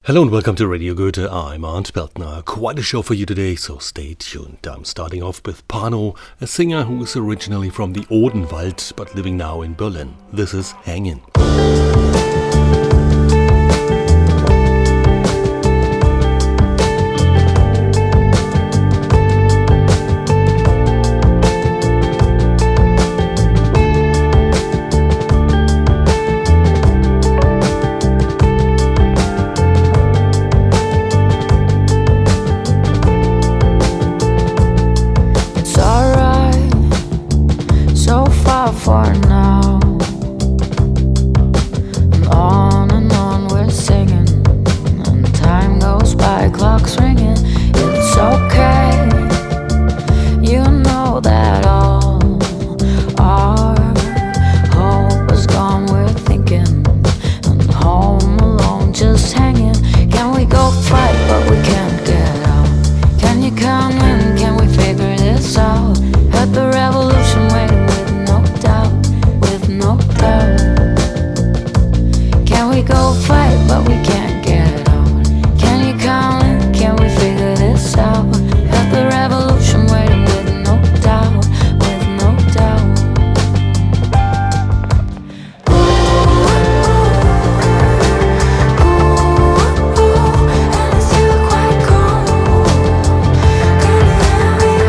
Hello and welcome to Radio Goethe. I'm Arndt Beltner. Quite a show for you today, so stay tuned. I'm starting off with Pano, a singer who is originally from the Odenwald but living now in Berlin. This is Hangin'. For now, and on we're singing, and time goes by, clocks ringing. It's okay, you know that all our hope is gone. We're thinking, and home alone, just hanging. Can we go fight, but we can't get out? Can you come in? Can we figure this out? Heard the revolution waiting. Can we go fight, but we can't get out? Can you come in? Can we figure this out? Have the revolution waiting with no doubt, with no doubt. And it's still quite cold. Can you hear me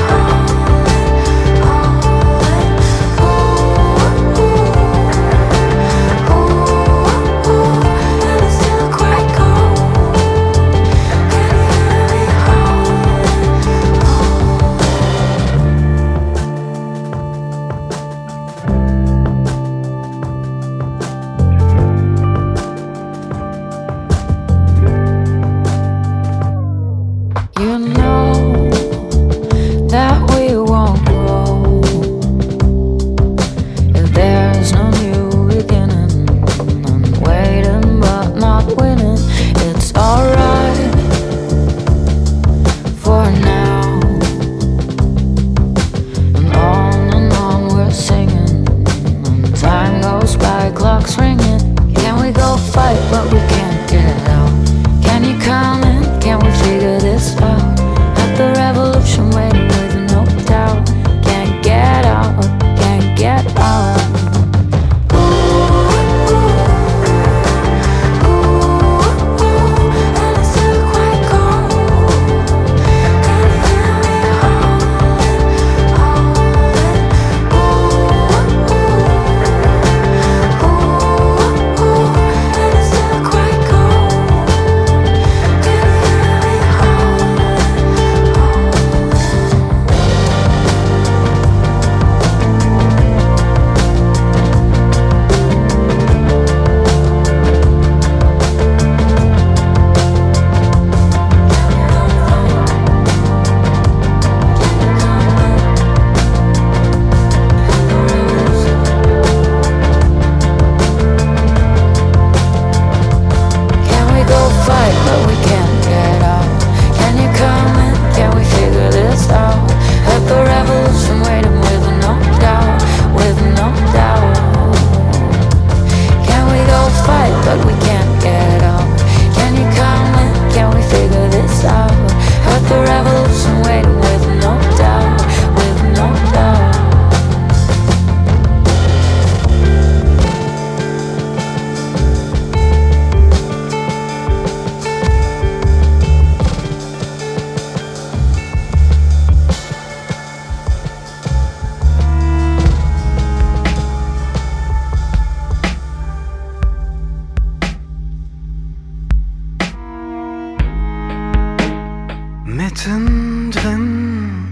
mittendrin,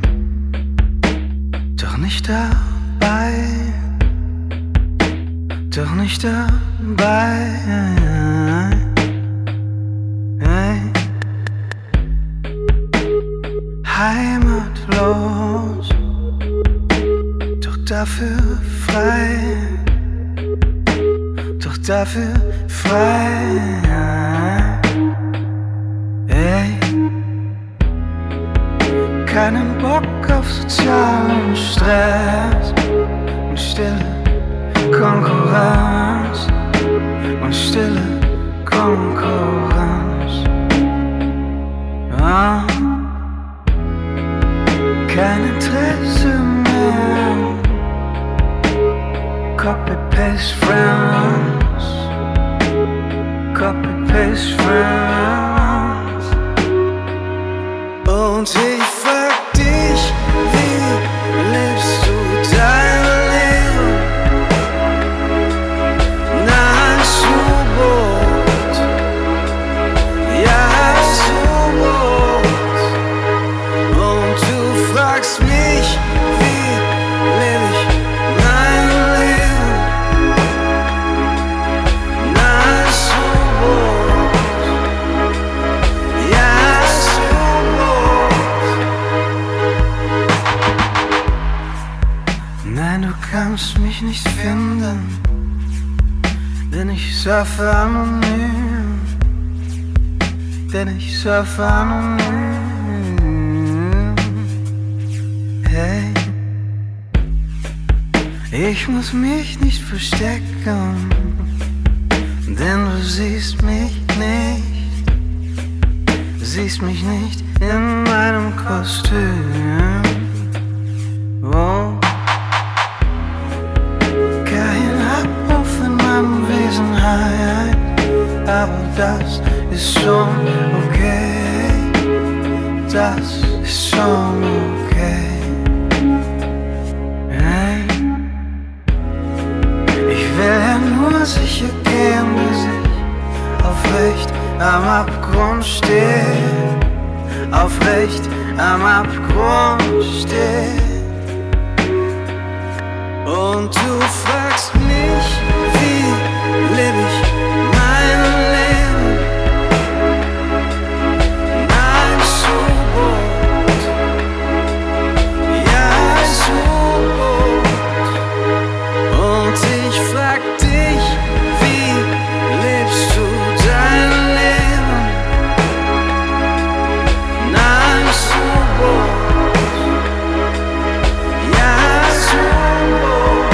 doch nicht dabei, doch nicht dabei. Hey. Heimatlos, doch dafür frei, doch dafür frei. Hey. Keinen Bock auf sozialen Stress und stille Konkurrenz und stille Konkurrenz. kein Interesse mehr. Copy-paste friends, copy-paste friends. Und ich frag dich, wie lebst du dein Leben? Na, hast du Boot? Ja, hast du Boot? Und du fragst mich, wie lebe ich mein Leben? Na, hast du Boot? Ja, hast du Boot? Nein, du kannst mich nicht finden, denn ich surfe anonym, denn ich surfe anonym. Hey, ich muss mich nicht verstecken, denn du siehst mich nicht in meinem Kostüm. Oh. Kein Abruf in meiner Wesenheit, aber das ist schon okay, das ist schon okay. Hey. Ich will ja nur sicher gehen, dass ich aufrecht am Abgrund stehe, aufrecht am Abgrund stehe. Und du fragst mich, wie lebe ich mein Leben? Nein, so gut. Ja, so gut. Und ich frag dich, wie lebst du dein Leben? Nein, so gut. Ja, so gut.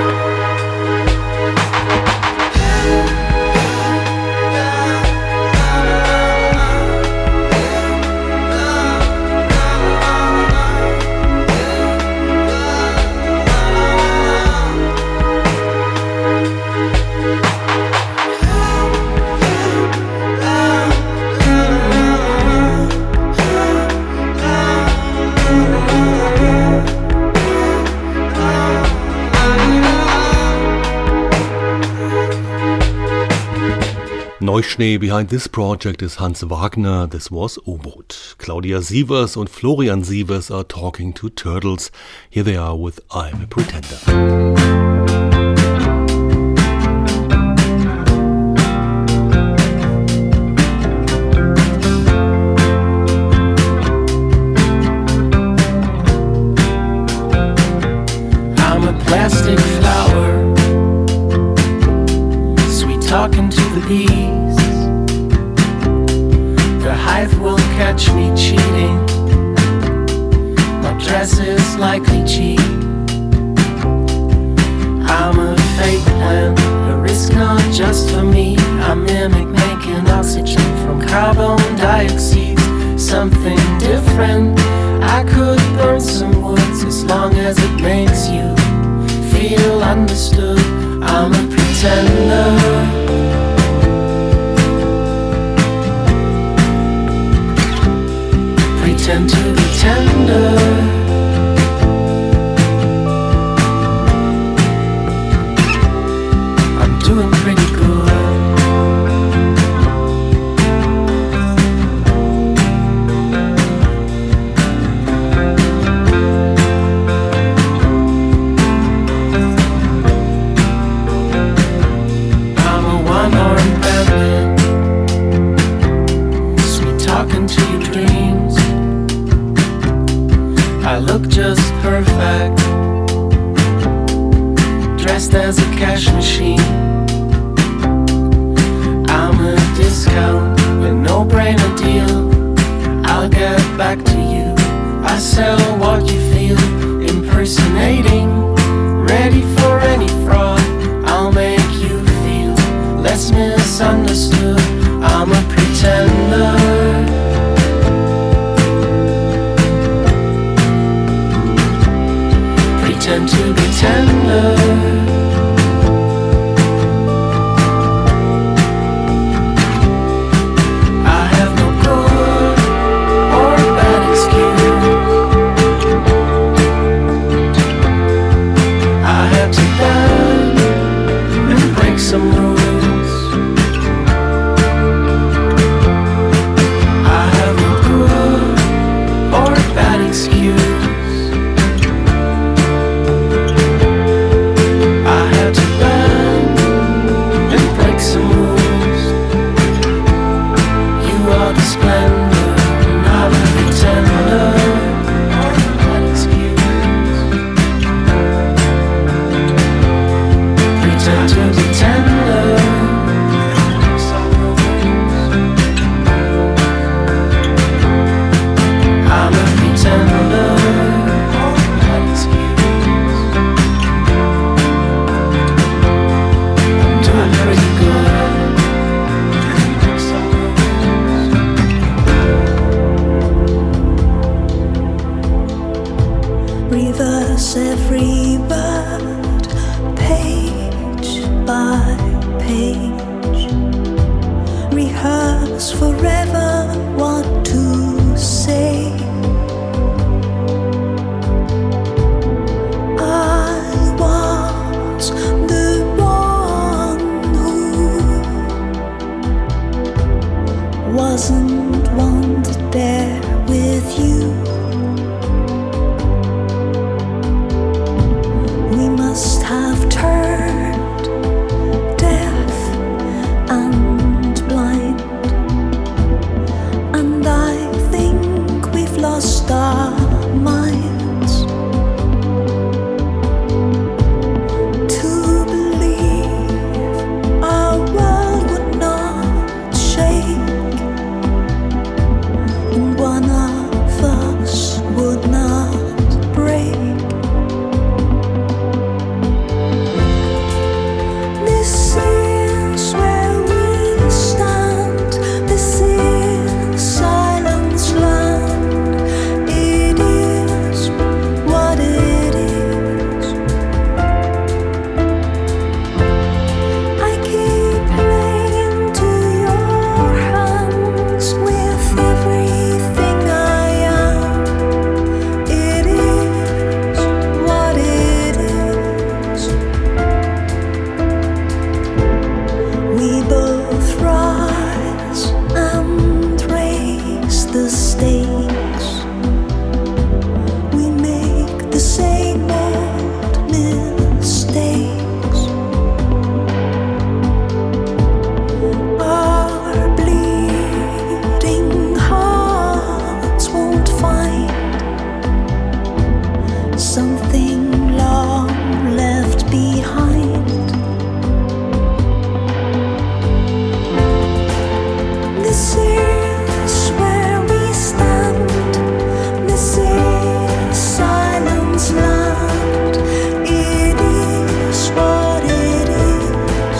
Neuschnee behind this project is Hans Wagner, this was U-Boot. Claudia Sievers und Florian Sievers are talking to Turtles. Here they are with I'm a Pretender. Plastic flower, sweet talking to the bees. The hive will catch me cheating. My dress is likely cheap. I'm a fake plant, a risk not just for me. I mimic making oxygen from carbon dioxide. Something different. I could burn some woods as long as it makes you feel understood. I'm a pretender. Pretend to be tender. I'm doing pretty good. I look just perfect, dressed as a cash machine. I'm a discount, a no-brainer deal. I'll get back to you. I sell what you feel, impersonating, ready for any fraud. I'll make you feel less misunderstood. I'm a pretender. the splendor, and I will be tender. Pretend to be tender. I'm a pretender. I'm doing pretty good. Reverse every word, page by page. Rehearse forever what to say. I was the one who wasn't wanted there with you. We must have turned deaf and blind, and I think we've lost our minds to believe our world would not shake and one of us would not break. This is where we stand. This is silence land. It is what it is. I keep playing to your hands with everything I am. It is what it is. We both rise and raise the stakes. We make the same old mistakes. Our bleeding hearts won't find something long left behind. This is where we stand. This is silence land. It is what it is.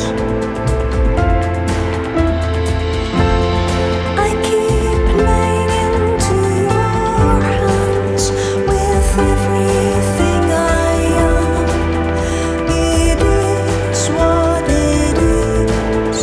I keep playing into your hands with everything I am. It is what it is.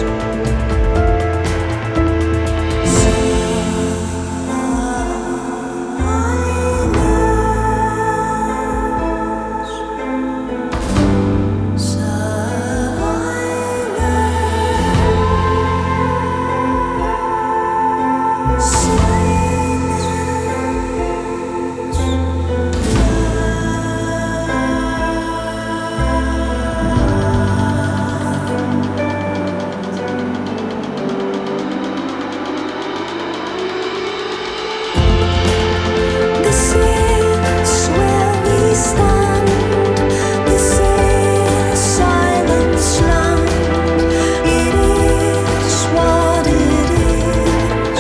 This is where we stand. This is silence land. It is what it is.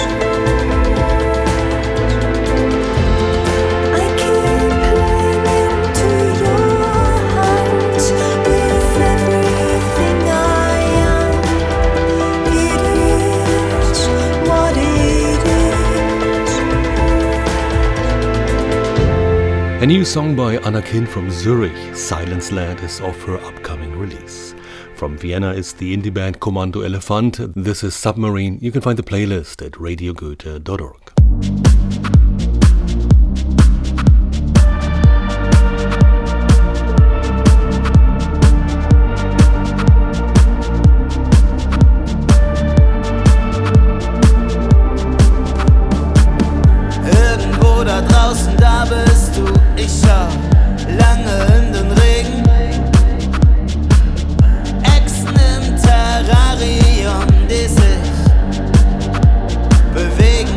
I keep playing into your hands with everything I am. It is what it is. A new song by Anna Kind from Zurich, Silence Land, is off her upcoming release. From Vienna is the indie band Kommando Elefant. This is Submarine. You can find the playlist at radiogoethe.org. Irgendwo da draußen, da bist du. Ich schau lange in den Regen. Echsen im Terrarium, die sich bewegen.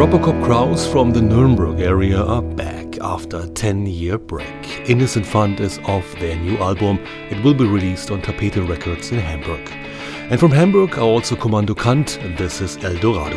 Robocop Kraus from the Nuremberg area are back after a 10-year break. Innocent Fund is off their new album. It will be released on Tapete Records in Hamburg. And from Hamburg are also Kommando Kant, and this is El Dorado.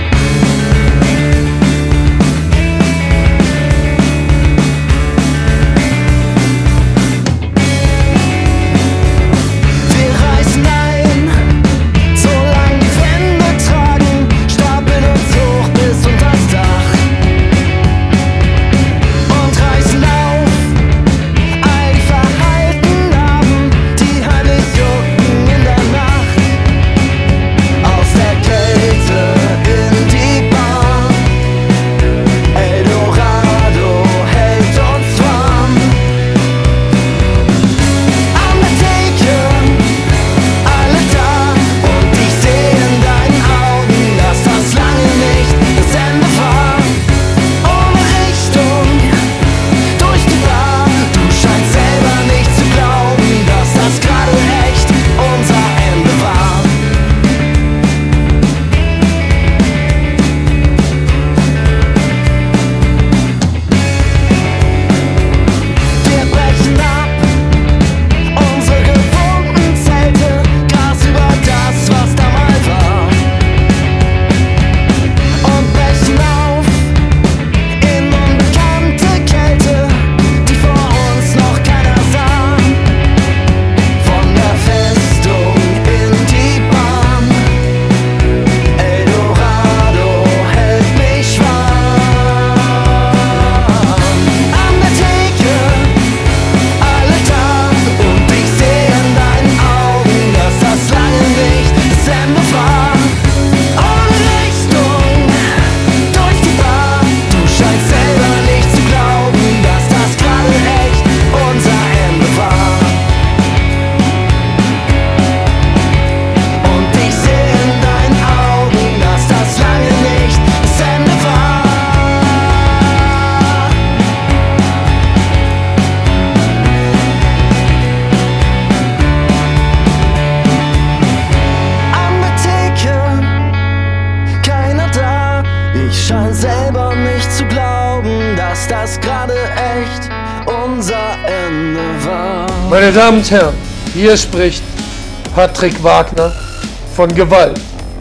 Meine Damen und Herren, hier spricht Patrick Wagner von Gewalt.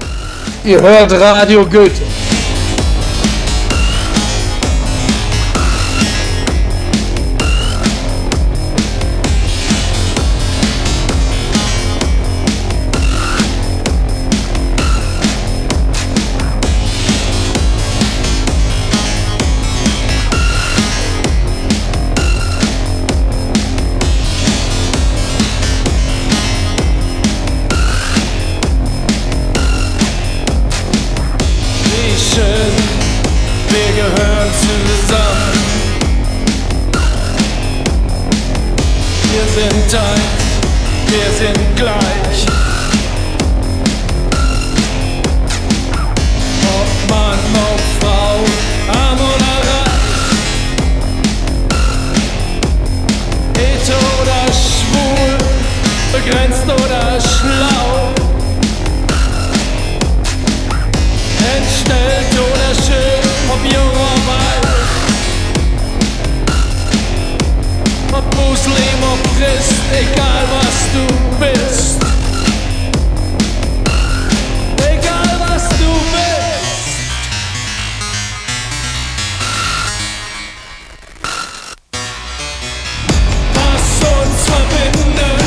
Ihr hört Radio Goethe. Wir sind gleich. Ob Mann, ob Frau, arm oder reich, hetero oder schwul, begrenzt oder schlau, entstellt oder schön, ob jung oder alt, ob Muslim, ob Christ, egal was du bist. Egal was du bist. Was uns verbindet,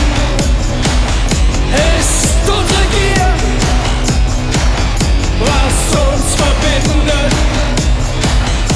ist unsere Gier. Was uns verbindet,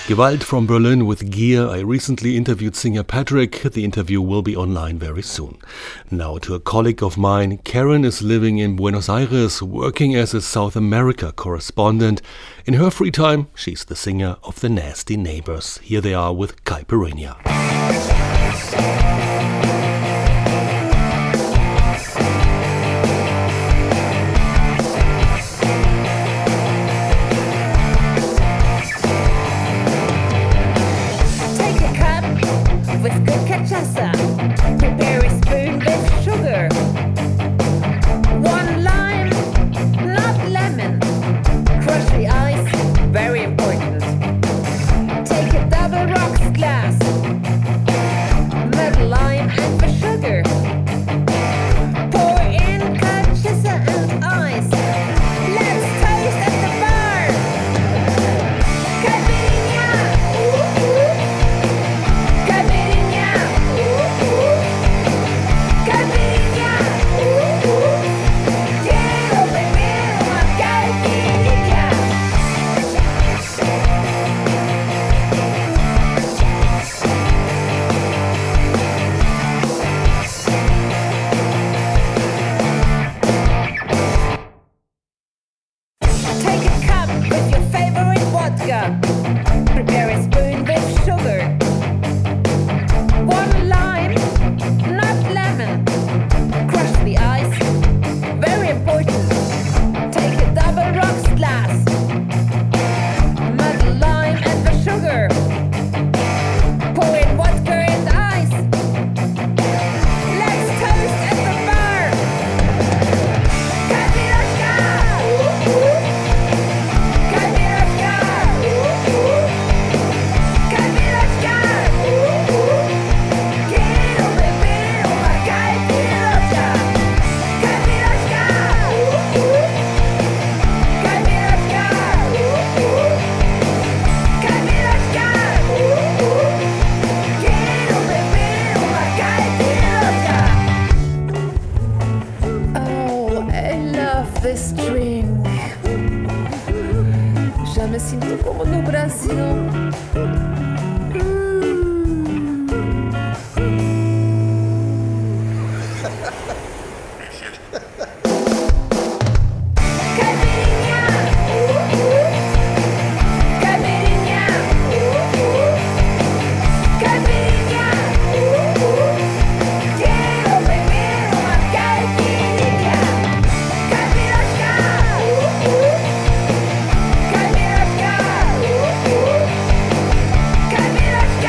Gewalt from Berlin with Gear. I recently interviewed singer Patrick. The interview will be online very soon. Now to a colleague of mine. Karen is living in Buenos Aires, working as a South America correspondent. In her free time, she's the singer of the Nasty Neighbors. Here they are with Caipirinha. Prepare a spoon with sugar. 1 lime, not lemon. Crush the ice, very important. Take a double rocks glass. Melt lime and the sugar. Pour in cachaça and ice. Let's toast at the bar. Caipirinha. Caipirinha. Caipirinha. Quiero beber una caipirinha. Take a cup with your favorite vodka. Prepare a spoon with sugar. 1 lime, not lemon. Crush the ice, very important. Take a double rocks glass. Melt the lime and the sugar. Pour in vodka and ice. Let's toast at the bar. Caipirinha. Caipirinha. Caipirinha. Quiero beber una caipirinha. Caipirinha. Caipirinha. Caipirinha. Quiero beber una caipirinha. Oh, I love this drink. Já me sinto como no Brasil. Caipirinha. Caipirinha. Caipirinha. Quiero beber una caipirinha. Caipirinha. Caipirinha. Caipirinha.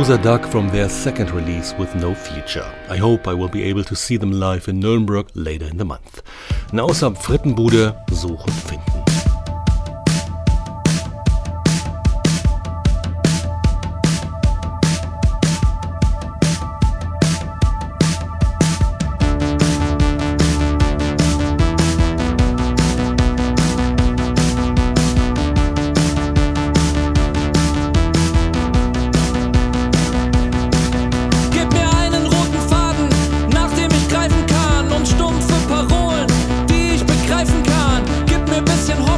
Rosa Duck from their second release with No Future. I hope I will be able to see them live in Nürnberg later in the month. Now some Frittenbude, Suchen, Finden. Bisschen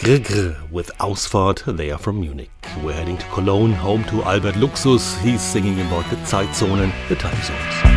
Grr with Ausfahrt, they are from Munich. We're heading to Cologne, home to Albert Luxus. He's singing about the Zeitzonen, the time zones.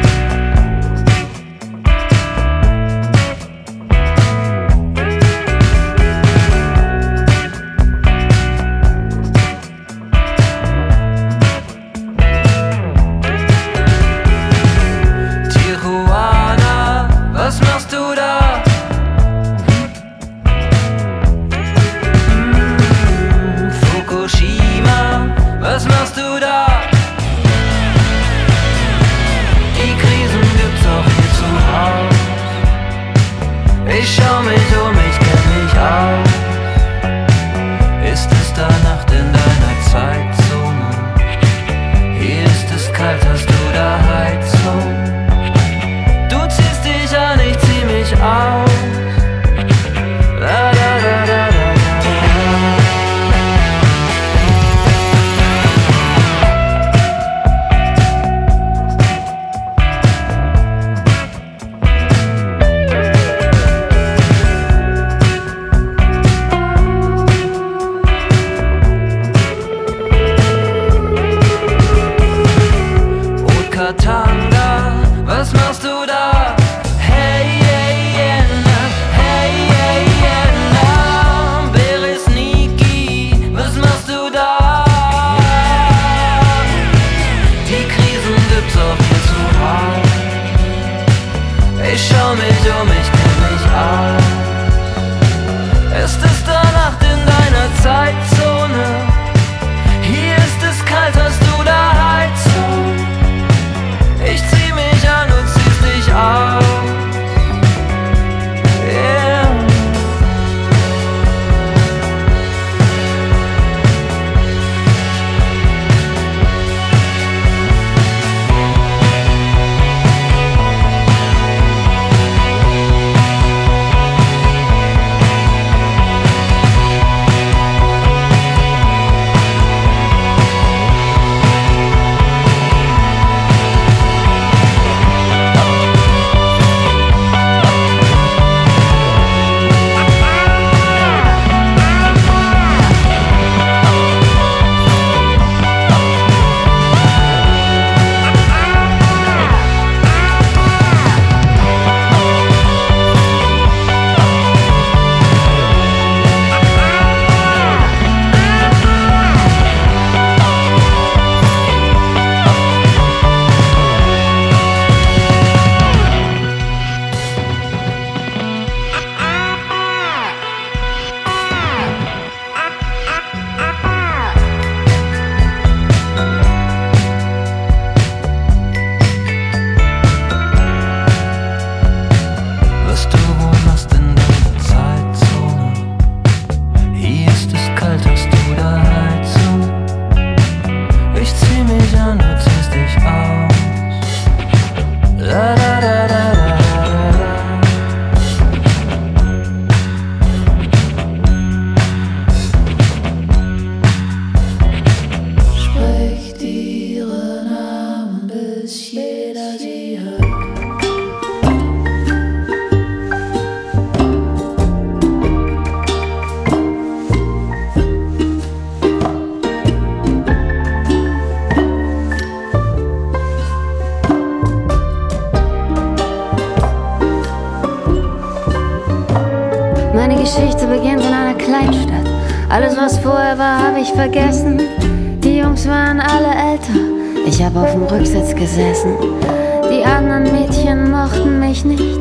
Meine Geschichte beginnt in einer Kleinstadt. Alles, was vorher war, habe ich vergessen. Die Jungs waren alle älter, ich habe auf dem Rücksitz gesessen. Die anderen Mädchen mochten mich nicht.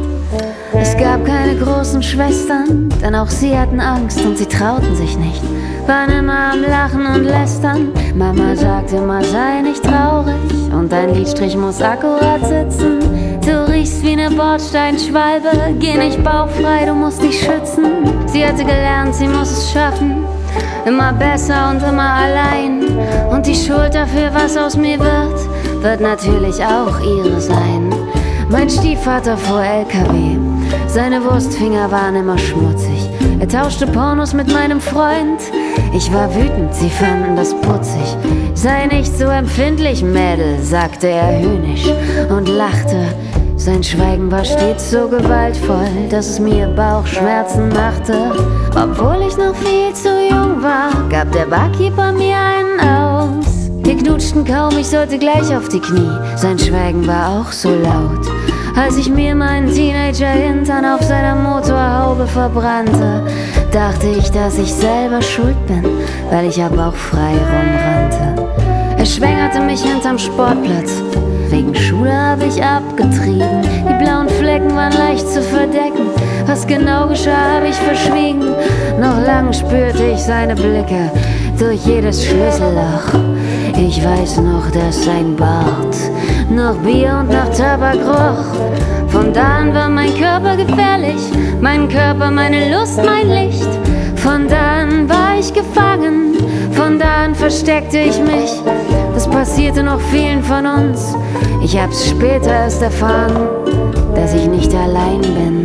Es gab keine großen Schwestern, denn auch sie hatten Angst und sie trauten sich nicht. Waren immer am Lachen und Lästern. Mama sagte immer, sei nicht traurig und dein Lidstrich muss akkurat sitzen. Du riechst wie ne Bordsteinschwalbe, geh nicht bauchfrei, du musst dich schützen. Sie hatte gelernt, sie muss es schaffen, immer besser und immer allein. Und die Schuld dafür, was aus mir wird natürlich auch ihre sein. Mein Stiefvater fuhr LKW, seine Wurstfinger waren immer schmutzig. Er tauschte Pornos mit meinem Freund, ich war wütend, sie fanden das putzig. Sei nicht so empfindlich, Mädel, sagte er höhnisch und lachte. Sein Schweigen war stets so gewaltvoll, dass es mir Bauchschmerzen machte. Obwohl ich noch viel zu jung war, gab der Barkeeper mir einen aus. Wir knutschten kaum, ich sollte gleich auf die Knie. Sein Schweigen war auch so laut, als ich mir meinen Teenager-Hintern auf seiner Motorhaube verbrannte. Dachte ich, dass ich selber schuld bin, weil ich ja bauchfrei rumrannte. Er schwängerte mich hinterm Sportplatz. Wegen Schule hab ich abgetrieben. Die blauen Flecken waren leicht zu verdecken. Was genau geschah, hab ich verschwiegen. Noch lang spürte ich seine Blicke durch jedes Schlüsselloch. Ich weiß noch, dass sein Bart nach Bier und nach Tabak roch. Von da an war mein Körper gefährlich, mein Körper, meine Lust, mein Licht. Von da an war ich gefangen, von da an versteckte ich mich. Das passierte noch vielen von uns. Ich hab's später erst erfahren, dass ich nicht allein bin,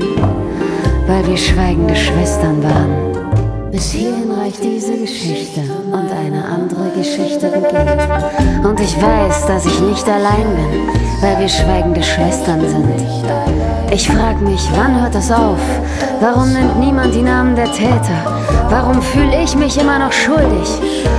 weil wir schweigende Schwestern waren. Bis hierhin reicht diese Geschichte und eine andere Geschichte beginnt. Und ich weiß, dass ich nicht allein bin, weil wir schweigende Schwestern sind. Ich frag mich, wann hört das auf? Warum nennt niemand die Namen der Täter? Warum fühle ich mich immer noch schuldig?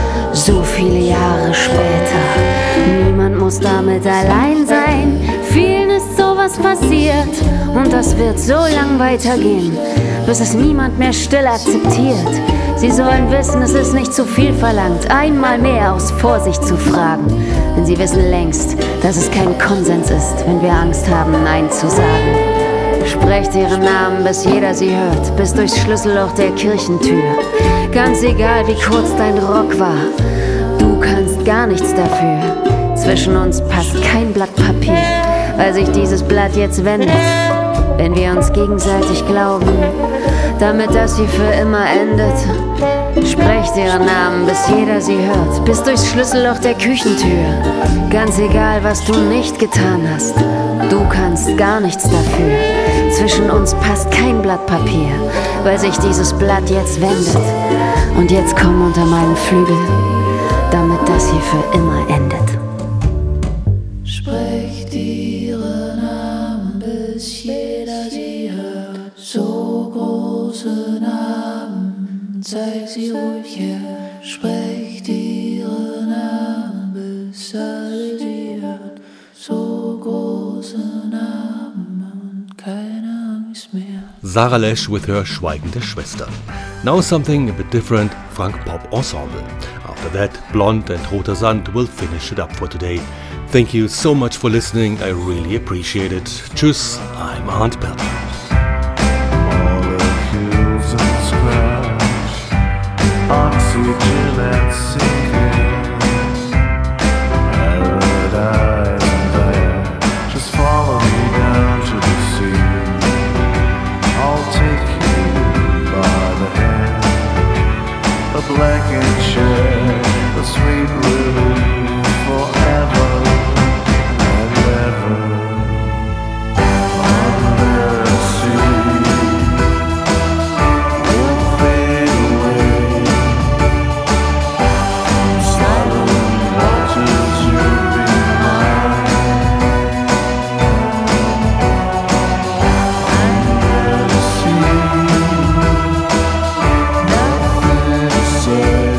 So viele Jahre später. Niemand muss damit allein sein. Vielen ist sowas passiert. Und das wird so lang weitergehen, bis es niemand mehr still akzeptiert. Sie sollen wissen, es ist nicht zu viel verlangt, einmal mehr aus Vorsicht zu fragen. Denn sie wissen längst, dass es kein Konsens ist, wenn wir Angst haben, Nein zu sagen. Sprecht ihren Namen, bis jeder sie hört, bis durchs Schlüsselloch der Kirchentür. Ganz egal, wie kurz dein Rock war, du kannst gar nichts dafür. Zwischen uns passt kein Blatt Papier, weil sich dieses Blatt jetzt wendet. Wenn wir uns gegenseitig glauben, damit das hier für immer endet. Sprecht ihren Namen, bis jeder sie hört, bis durchs Schlüsselloch der Küchentür. Ganz egal, was du nicht getan hast, du kannst gar nichts dafür. Zwischen uns passt kein Blatt Papier, weil sich dieses Blatt jetzt wendet. Und jetzt komm unter meinen Flügel, damit das hier für immer endet. Sprecht ihre Namen, bis jeder sie hört. So große Namen, zeig sie ruhig her. Sprecht ihre Namen, bis alle sie hört. So große Namen und keine Angst mehr. Sarah Lesch with her Schweigende Schwester. Now something a bit different, Frank Pop Ensemble. After that, Blond and Roter Sand will finish it up for today. Thank you so much for listening, I really appreciate it. Tschüss, I'm Arndt Beltner. Molecules and scratch, oxygen and sinking, paradise and air. Just follow me down to the sea. I'll take you by the hand, a blanket chair, a sweet relief forever and ever. Under the sea, we'll fade away. Silent waters, you'll be mine. Under the sea, nothing to say.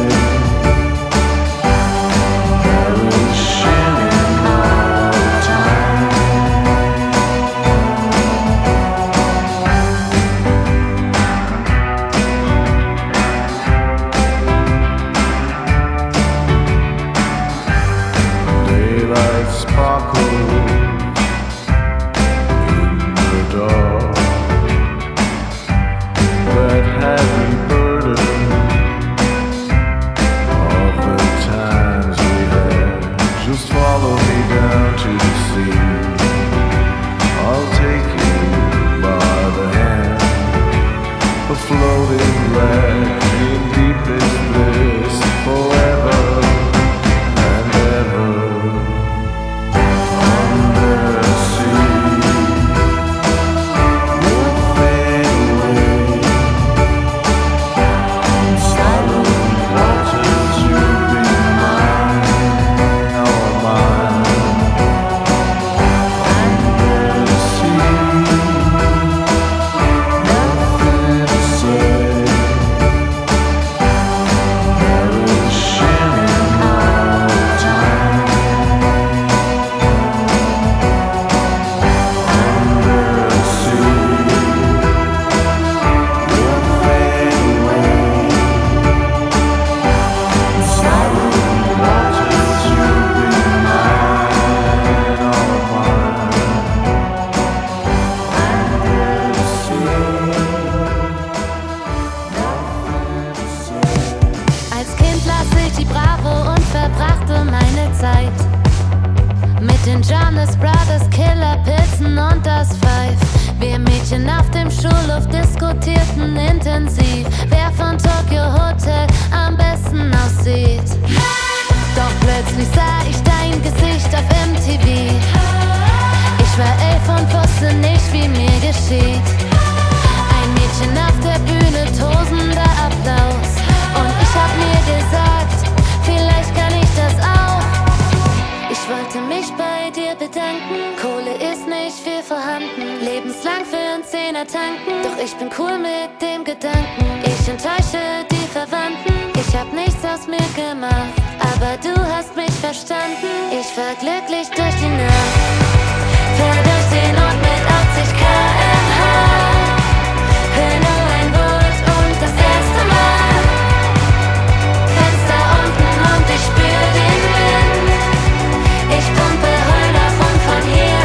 Floating wreck in deepest bliss forever and ever. Under the sea, we'll fade away. Silent waters, you'll be mine, all mine. Under the sea. intensiv, wer von Tokyo Hotel am besten aussieht. Doch plötzlich sah ich dein Gesicht auf MTV. Ich war 11 und wusste nicht, wie mir geschieht. Ein Mädchen auf der Bühne, tosender Applaus. Und ich hab mir gesagt, vielleicht kann ich das auch. Ich wollte mich bei dir bedanken, Kohle ist nicht viel vorhanden. Lebenslang für einen Zehner tanken, doch ich bin cool mit dem Gedanken. Ich enttäusche die Verwandten, ich hab nichts aus mir gemacht. Aber du hast mich verstanden, ich war glücklich durch die Nacht. Fahr durch den Ort mit 80 km/h. Hör nur ein Wort und das erste Mal. Fenster unten und ich spür den Wind. Ich pumpe Heul auf und von hier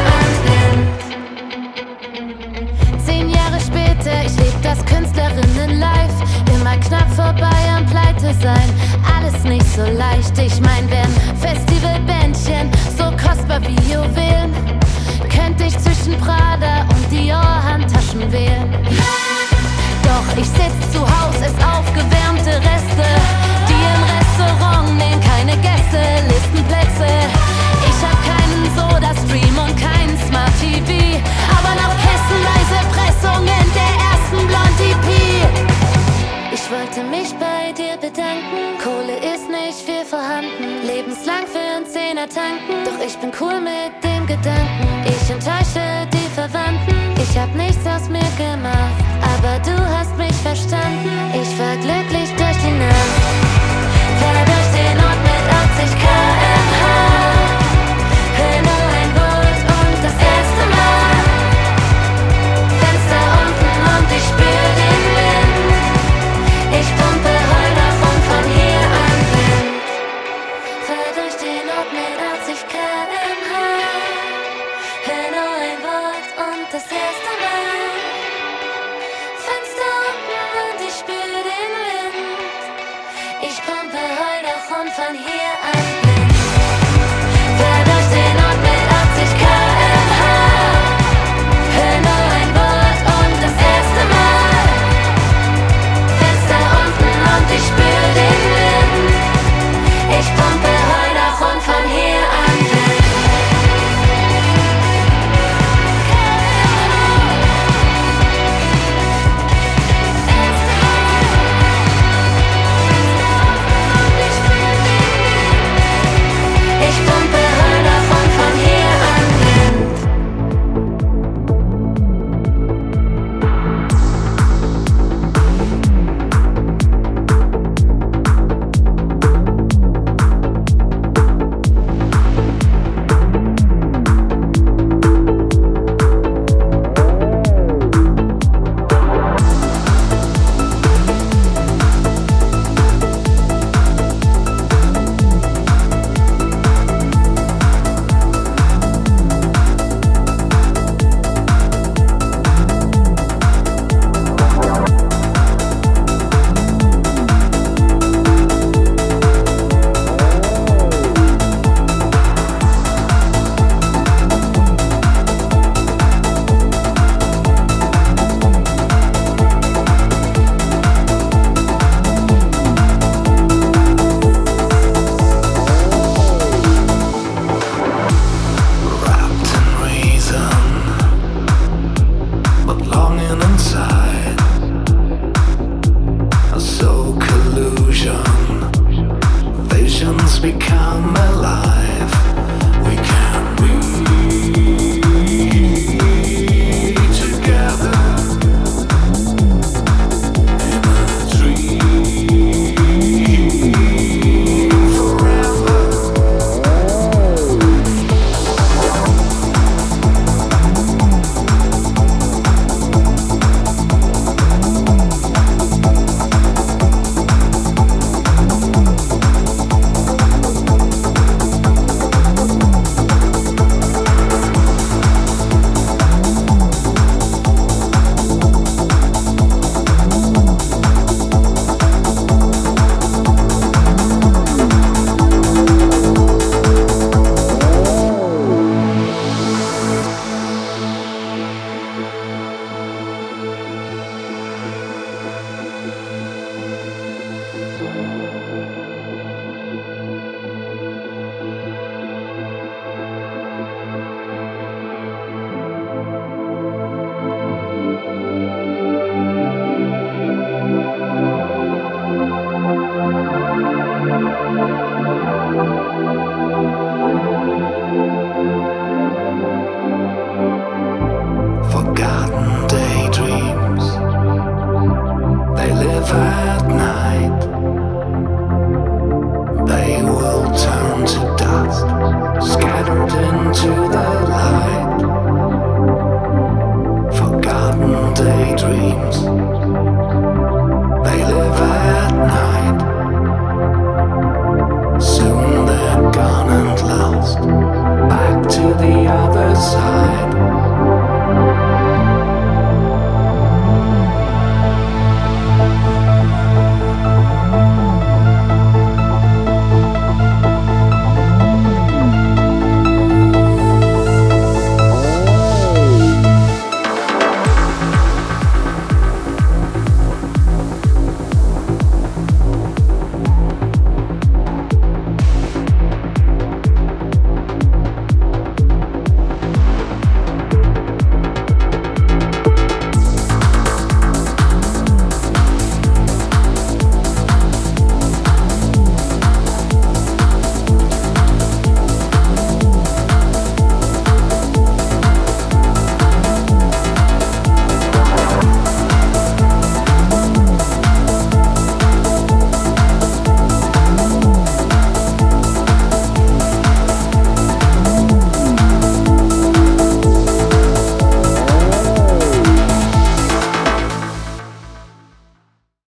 an blind. 10 Jahre später, ich leb das Künstlerinnen-Life. Immer knapp vorbei am Pleite sein, alles nicht so leicht. Ich mein, wär'n Festivalbändchen so kostbar wie Juwelen, könnte ich zwischen Prada und Dior Handtaschen wählen. Doch ich sitz zu Haus, ess aufgewärmte Reste. Die im Restaurant nehmen keine Gäste, Listenplätze. Ich hab keinen Soda-Stream und keinen Smart TV, aber noch kissenweise Pressungen der ersten Blond-EP. Ich wollte mich bei dir bedanken, Kohle ist nicht viel vorhanden. Lebenslang für einen Zehner tanken, doch ich bin cool mit dem Gedanken. Ich enttäusche die Verwandten, ich hab nichts aus mir gemacht. Aber du hast mich verstanden, ich war glücklich durch die Nacht. Fahr durch den Ort mit 80 km/h. Hör nur ein Wort und das erste Mal. Fenster unten und ich spür den Wind. Ich pumpe Heul auf und von hier an blind. Fahr durch den Ort mit 80 km/h. Hör nur ein Wort und das erste Mal. Fenster unten und ich spür den Wind. Ich pumpe Heul auf und von hier an blind. Fahr durch den Ort mit 80 km/h. Hör nur ein Wort und das erste Mal. Fenster unten und ich spür den Wind. Ich pumpe Heul auf und von hier an blind. dreams.